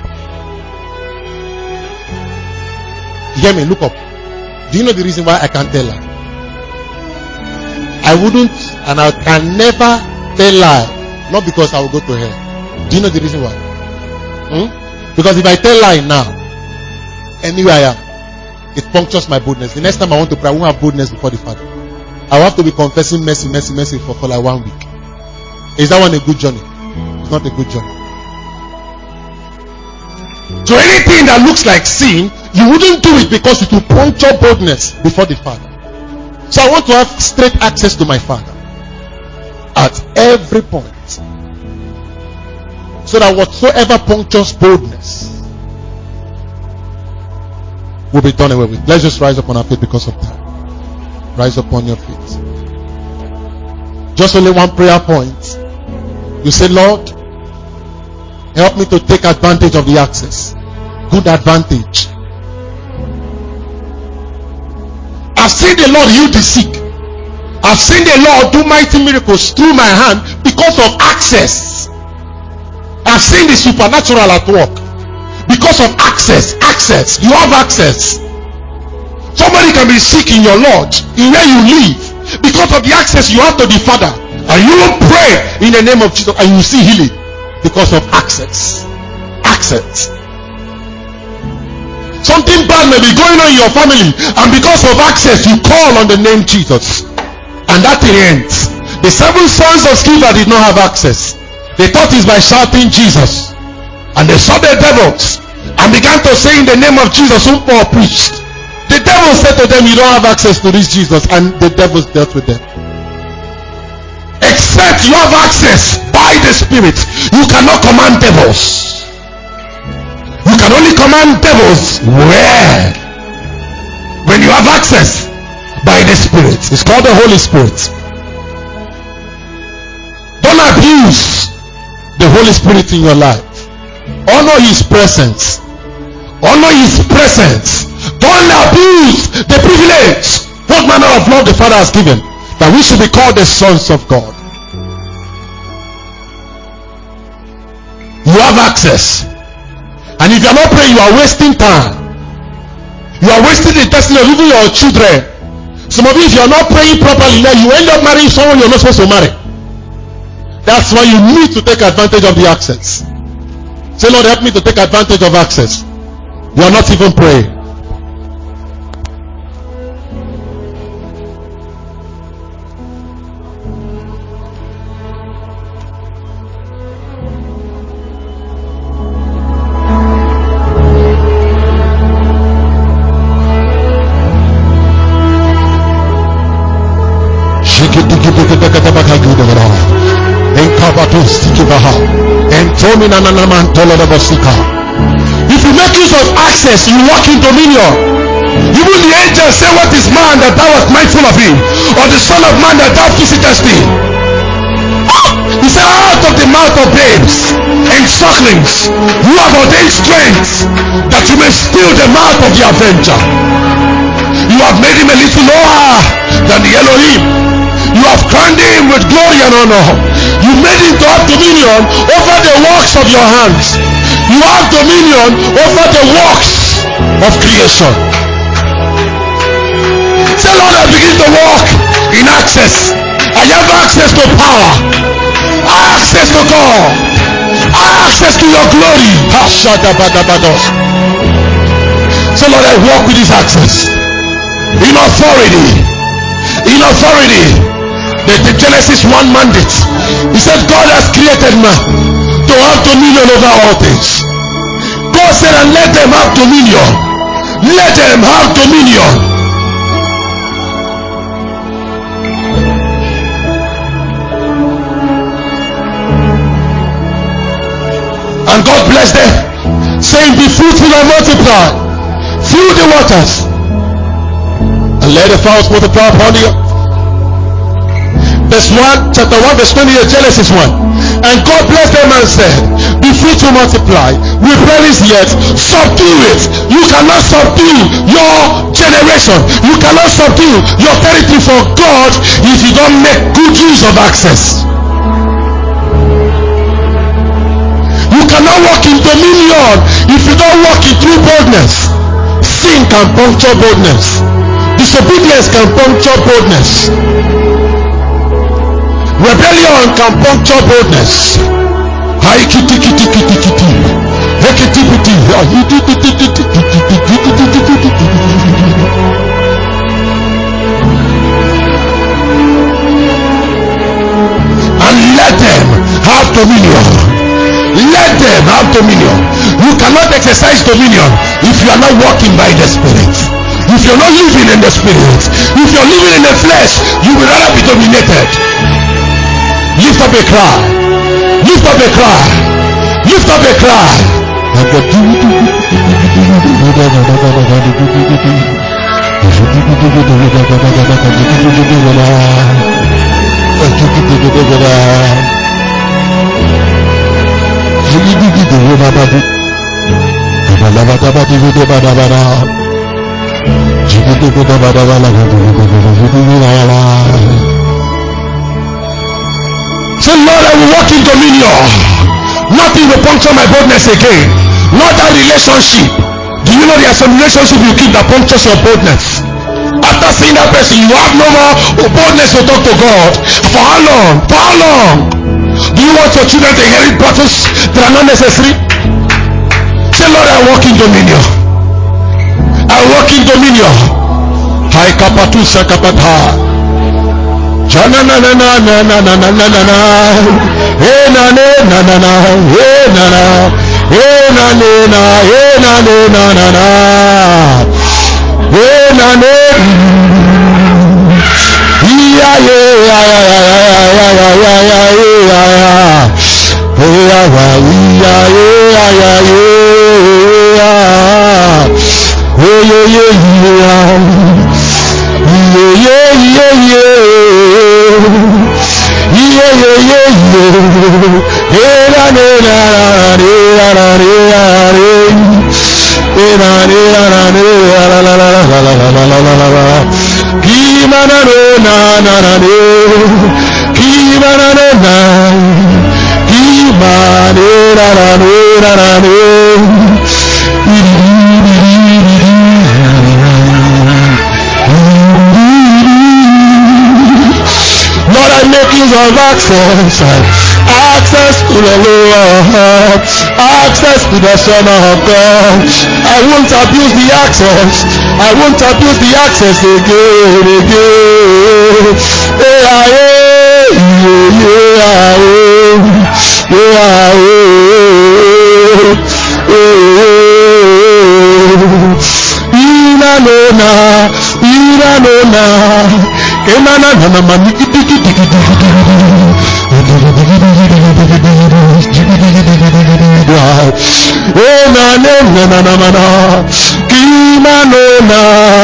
You hear me? Look up. Do you know the reason why I can't tell lie? I wouldn't, and I can never tell lie, not because I will go to hell. Do you know the reason why? Hmm? Because if I tell lie now, anywhere I am, it punctures my boldness. The next time I want to pray, I won't have boldness before the Father. I will have to be confessing mercy, mercy, mercy for, for like one week. Is that one a good journey? It's not a good journey. So anything that looks like sin, you wouldn't do it because it will puncture boldness before the Father. So I want to have straight access to my Father at every point, so that whatsoever punctures boldness will be done away with. Let's just rise up on our feet because of time. Rise up on your feet. Just only one prayer point. You say, Lord, help me to take advantage of the access. Good advantage. I've seen the Lord heal the sick. I've seen the Lord do mighty miracles through my hand because of access. I've seen the supernatural at work because of access. Access. You have access. Somebody can be sick in your lodge, in where you live, because of the access you have to the Father. And you will pray in the name of Jesus, and you see healing because of access. Access. Something bad may be going on in your family, and because of access, you call on the name Jesus, and that thing ends. The seven sons of Sceva did not have access. They thought it's by shouting Jesus, and they saw the devils and began to say in the name of Jesus, whom Paul preached. The devil said to them, you don't have access to this Jesus, and the devils dealt with them. Except you have access by the Spirit, you cannot command devils. You can only command devils where? When you have access by the Spirit. It's called the Holy Spirit. Don't abuse the Holy Spirit in your life. Honor His presence. Honor His presence. Don't abuse the privilege. What manner of love the Father has given, that we should be called the sons of God. have access. And if you are not praying, you are wasting time. You are wasting the destiny of even your children. Some of you, if you are not praying properly, now you end up marrying someone you are not supposed to marry. That's why you need to take advantage of the access. Say, Lord, help me to take advantage of access. You are not even praying. If you make use of access, you walk in dominion. Even the angels say, what is man that thou art mindful of him, or the son of man that thou visitest him? He said, out of the mouth of babes and sucklings you have ordained strength, that you may still the mouth of the avenger. You have made him a little lower than the Elohim. You have crowned him with glory and honor. You made him to have dominion over the works of your hands. You have dominion over the works of creation. Say, Lord, I begin to walk in access. I have access to power, access to God, access to your glory. So, Lord, I walk with this access in authority. In authority. The, the Genesis one mandate. He said, God has created man to have dominion over all things. God said, and let them have dominion. Let them have dominion. And God blessed them, saying, be fruitful and multiply, fill the waters, and let the fowls multiply upon the earth. Verse one, chapter one, verse twenty, Genesis one. And God blessed them and said, be fruitful, multiply, replenish the earth, subdue it. You cannot subdue your generation. You cannot subdue your territory for God if you don't make good use of access. You cannot walk in dominion if you don't walk in true boldness. Sin can puncture boldness. Disobedience can puncture boldness. Rebellion can puncture boldness. Hi kitty kitty kitty kitty. Hey kitty kitty. And let them have dominion. Let them have dominion. You cannot exercise dominion if you are not walking by the Spirit. If you're not living in the Spirit. If you're living in the flesh, you will rather be dominated. Lift up a cry. Lift up a cry. Lift up a cry. Say, Lord, I will walk in dominion. Nothing will puncture my boldness again. Not that relationship. Do you know there are some relationships you keep that punctures your boldness? After seeing that person, you have no more boldness to talk to God. For how long? For how long? Do you want your children to inherit battles that are not necessary? Say, Lord, I walk in dominion. I walk in dominion. Hai kapatu sakapata. Jana na na na na na na na na na. Hey na na na na na. Hey na na. Hey na na na. Hey na na na na na. Hey na na. Yeah yeah yeah yeah yeah yeah yeah yeah yeah. Hey yeah yeah yeah yeah yeah. Hey yeah yeah yeah. Yeah yeah yeah yeah. Yeah yeah yeah yeah. Hey na na na na na na na. Hey na na na na la la la la la la la la la. Kima na na na na na. Kima na na na. Kima Lord, I make use of access, access to the Lord, access to the Son of God. I won't abuse the access. I won't abuse the access again, again. Yeah, yeah, yeah, yeah, yeah. Ina nona, ina nona. Kenana nana maniki diki diki diki diki. Oh na na na na na na. Kima nona.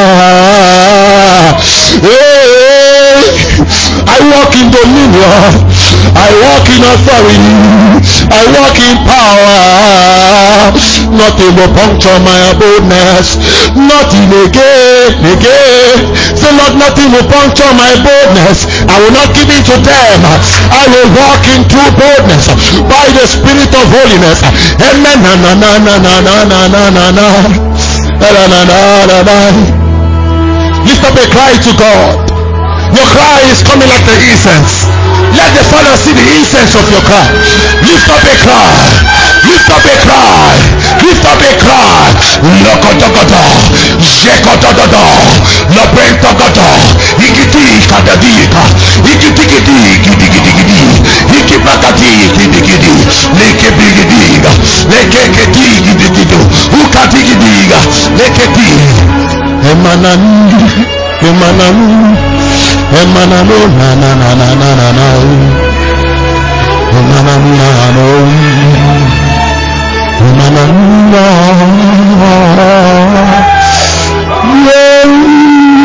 Hey, I walk in dominion. I walk in authority. I walk in power. Nothing will puncture my boldness. Nothing again, again. Say, Lord, nothing will puncture my boldness. I will not give in to them. I will walk in true boldness by the Spirit of holiness. Amen. Na na na na na na na na na na na na na. Lift up a cry to God. Your cry is coming like the incense. Let the Father see the incense of your cry. Lift up a cry. Lift up a cry. Lift up a cry. Lokotokoto. Jekotododo. Lobrentokota. Ikiti kadadika. Ikitikiti kidigidi. Ikipakati kidigidi. Lekebigidiga. Lekeketi gidigido. Ukatigidiga. Leketi. Emanani. Emanani. Emanano na na na na na na na. Emanano na no. Emanano. Yeah.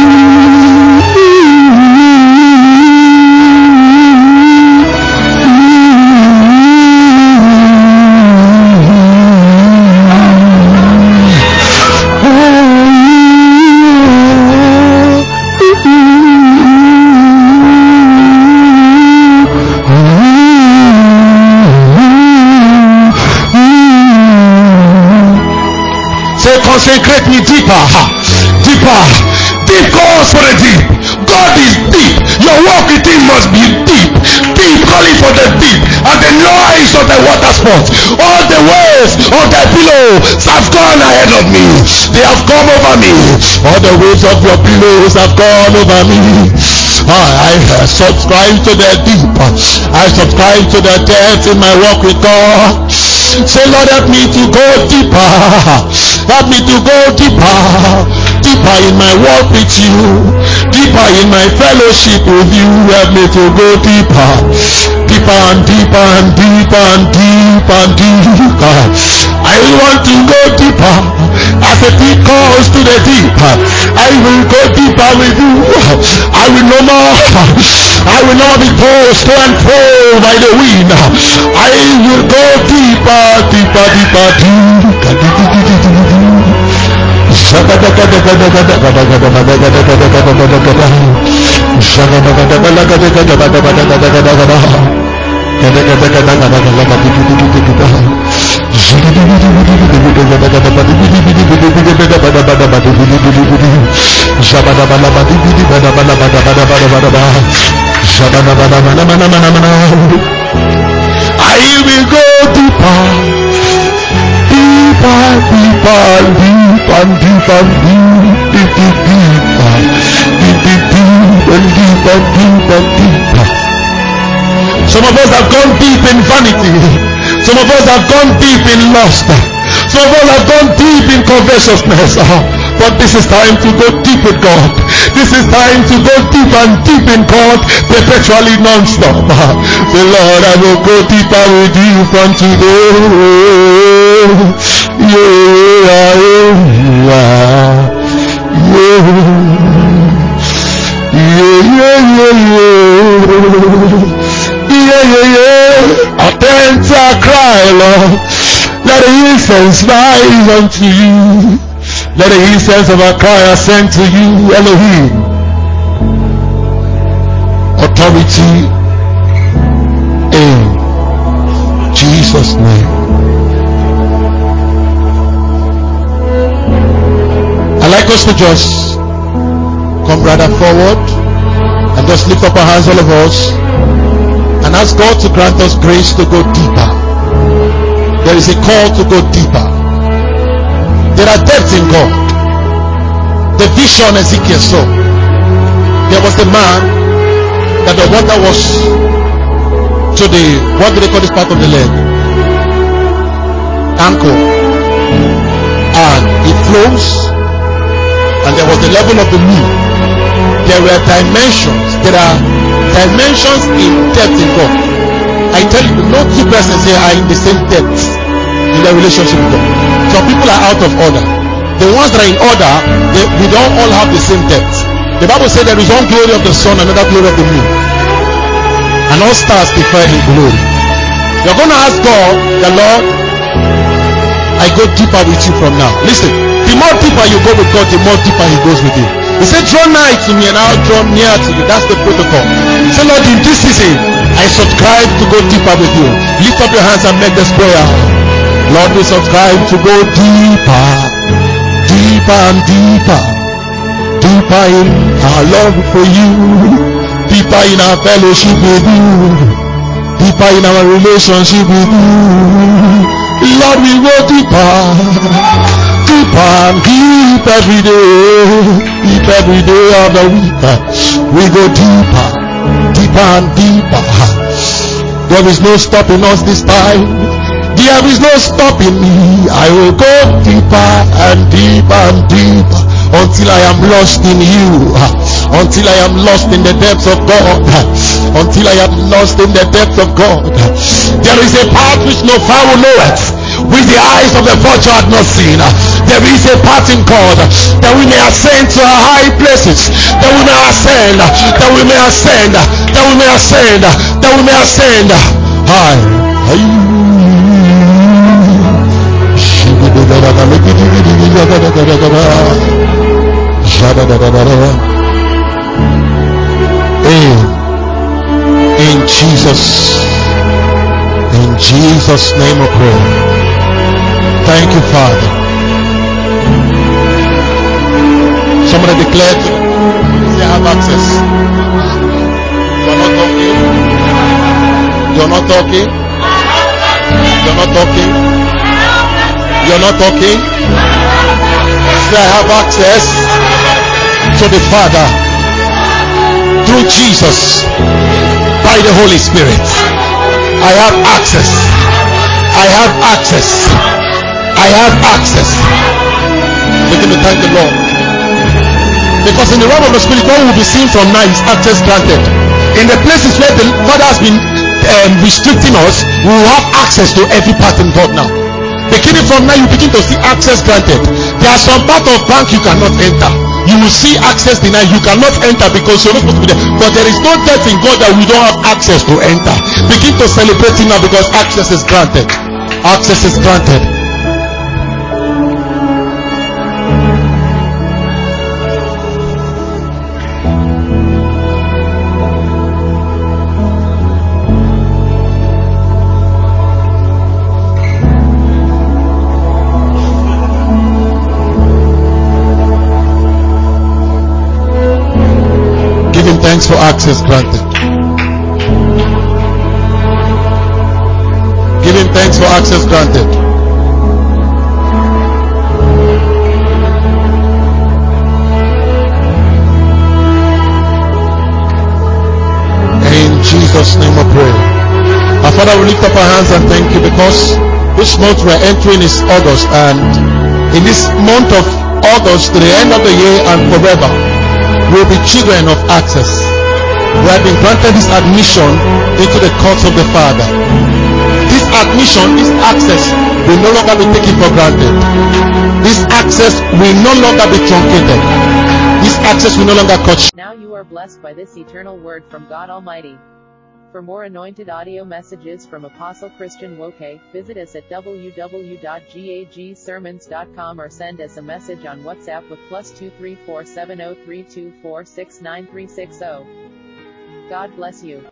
Consecrate me deeper, deeper, deep calls for the deep. God is deep. Your walk with him must be deep, deep, calling for the deep, and the noise of the water sports. All the waves of the billows have gone ahead of me. They have come over me. All the waves of your billows have gone over me. I subscribe to the deep. I subscribe to the depth in my walk with God. Say, Lord, help me to go deeper. Help me to go deeper. Deeper in my walk with you. Deeper in my fellowship with you. Help me to go deeper. Deeper and deeper and deeper and deeper and deeper. I want to go deeper. As the deep calls to the deep, I will go deeper with you. I will no more. I will not be tossed to and fro by the wind. I will go deeper, deeper, deeper, deeper, I will go deeper, deeper, deeper, deeper, deeper, deeper, deeper, deeper, deeper, deeper. Some of us have gone deep in vanity. Some of us have gone deep in lust. Some of us have gone deep in covetousness. But this is time to go deep with God. This is time to go deep and deep in God, perpetually non-stop. Say, Lord, I will go deeper with you from today. Yeah, yeah, yeah, yeah, yeah, yeah, yeah. Attend to our cry, Lord. Let the incense rise unto you. Let the incense of our cry ascend to you, Elohim. Authority in Jesus. Jesus' name. I'd like us to just come rather forward and just lift up our hands, all of us, and ask God to grant us grace to go deeper. There is a call to go deeper. There are depths in God. The vision Ezekiel saw. There was the man that the water was to the, what do they call this part of the leg? Ankle. And it flows. And there was the level of the knee. There were dimensions. There are dimensions in depth in God. I tell you, no two persons here are in the same depth in their relationship with God. Some people are out of order. The ones that are in order, they, we don't all have the same depth. The Bible says there is one glory of the sun, another glory of the moon, and all stars differ in glory. You're going to ask God, the Lord, I go deeper with you from now. Listen, the more deeper you go with God, the more deeper He goes with you. He said, draw nigh to me and I'll draw near to you. That's the protocol. Say, Lord, in this season, I subscribe to go deeper with you. Lift up your hands and make this prayer. Lord, we subscribe to go deeper, deeper and deeper, deeper in our love for you, deeper in our fellowship with you, deeper in our relationship with you. Lord, we go deeper, deeper and deep every day, deep every day of the week. We go deeper, deeper and deeper. There is no stopping us this time. There is no stopping me. I will go deeper and deeper and deeper until I am lost in you, until I am lost in the depths of God, until I am lost in the depths of God. There is a path which no fowl knoweth, which the eyes of the vulture had not seen. There is a path in God that we may ascend to our high places, that we may ascend, that we may ascend, that we may ascend, that we may ascend high. In Jesus, in Jesus' name I pray. Thank you, Father. Somebody declare to them, say, I have access. You're not talking. You're not talking. You're not talking. You're not talking. Say, I have access to the Father through Jesus by the Holy Spirit. I have access. I have access. I have access. Begin to thank the Lord. Because in the realm of the Spirit, what will be seen from now is access granted. In the places where the Father has been um, restricting us, we will have access to every part in God now. Beginning from now, you begin to see access granted. There are some part of bank you cannot enter. You will see access denied. You cannot enter because you're not supposed to be there. But there is no depth in God that we don't have access to enter. Begin to celebrate Him now because access is granted. Access is granted. Thanks for access granted. Give Him thanks for access granted. In Jesus' name I pray. Our Father, we lift up our hands and thank you because this month we're entering is August, and in this month of August to the end of the year and forever, we'll be children of access. We have been granted this admission into the courts of the Father. This admission, this access will no longer be taken for granted. This access will no longer be truncated. This access will no longer cut short. Now you are blessed by this eternal word from God Almighty. For more anointed audio messages from Apostle Christian Woke, visit us at w w w dot gag sermons dot com or send us a message on WhatsApp with plus two three four seven zero three two four six nine three six zero. God bless you.